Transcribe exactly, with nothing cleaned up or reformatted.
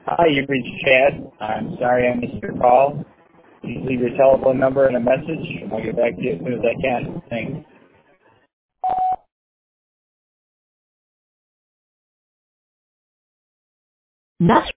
Hi, you've reached Chad. I'm sorry I missed your call. Please leave your telephone number and a message. I'll get back to you as soon as I can. Thanks. That's